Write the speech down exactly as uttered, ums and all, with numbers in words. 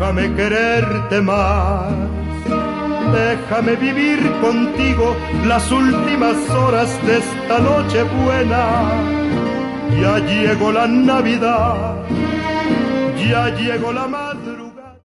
déjame quererte más. Déjame vivir contigo las últimas horas de esta noche buena. Ya llegó la Navidad, ya llegó la Navidad.